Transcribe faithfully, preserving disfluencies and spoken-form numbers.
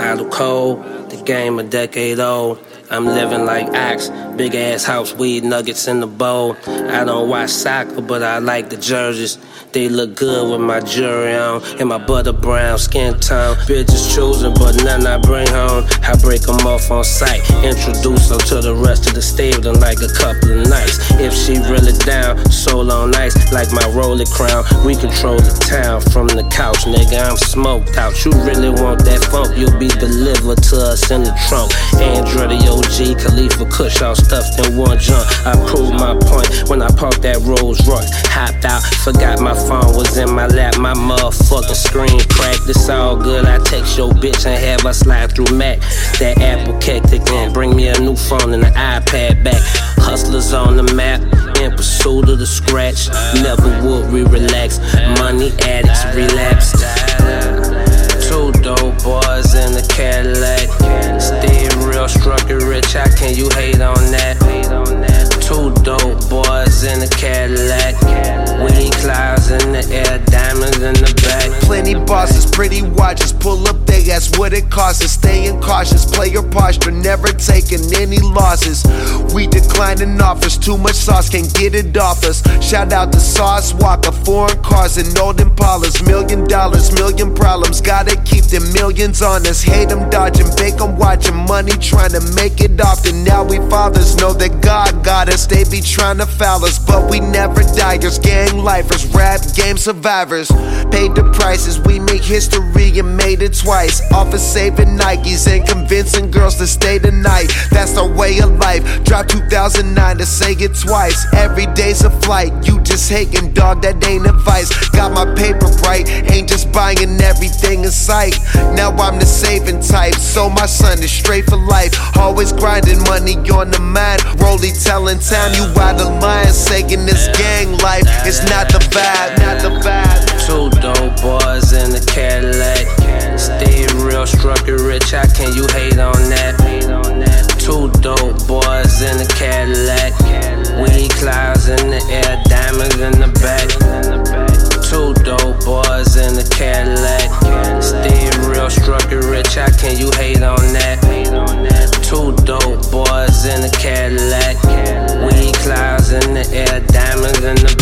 bottle cold, the game a decade old. I'm living like Ox, big ass house, weed nuggets in the bowl. I don't watch soccer, but I like the jerseys. They look good with my jewelry on and my butter brown skin tone. Bitches choosing, but none I bring home. I break them off on sight, introduce them to the rest of the stable in like a couple of nights. If she really down, soul on ice, like my rolling crown. We control the town from the couch, nigga, I'm smoked out. You really want that funk, you'll be delivered to us in the trunk. Andretti O G, Khalifa Kush, all stuffed in one junk. I proved my point when I parked that Rolls Royce. Hopped out, forgot my phone was in my lap, my motherfucking screen cracked. It's all good, I text your bitch and have her slide through Mac. That Apple cactic in, bring me a new phone and an iPad back. Hustlers on the map, in pursuit of the scratch. Never would we relax, money addicts relapse. Two dope boys in the Cadillac. Stay real, struck it rich, how can you hate on that? Two dope boys in the Cadillac. Weed clouds in the air, diamonds in the back. Plenty bosses, pretty watches, pull up they ask what it costs. Staying cautious, player posture, never taking any losses. We declining offers, too much sauce, can't get it off us. Shout out to Sauce Walker, foreign cars and old Impalas. Million dollars, million problems, gotta keep them millions on us. Hate them dodging, bake them watching, money trying to make it often. Now we fathers know that God got us, they be trying to foul us, but we never diers. Gang lifers, rap game survivors. Paid the prices, we make history and made it twice. Off of saving Nikes and convincing girls to stay the night. That's our way of life. Drop two thousand nine to say it twice. Every day's a flight, you just hating, dog, that ain't advice. Got my paper right, ain't just buying everything in sight. Now I'm the saving type, so my son is straight for life. Always grinding, money on the mind. Rolly telling time you out of line, saying this gang life, it's not the vibe, not the vibe. Two dope boys in the Cadillac. Stay real, struck it rich, how can you hate on that? Two dope boys in the Cadillac. Weed clouds in the air, diamonds in the back. Two dope boys in the Cadillac. Stay real, struck it rich, how can you hate on that? Two dope boys in the Cadillac. Weed clouds in the air, diamonds in the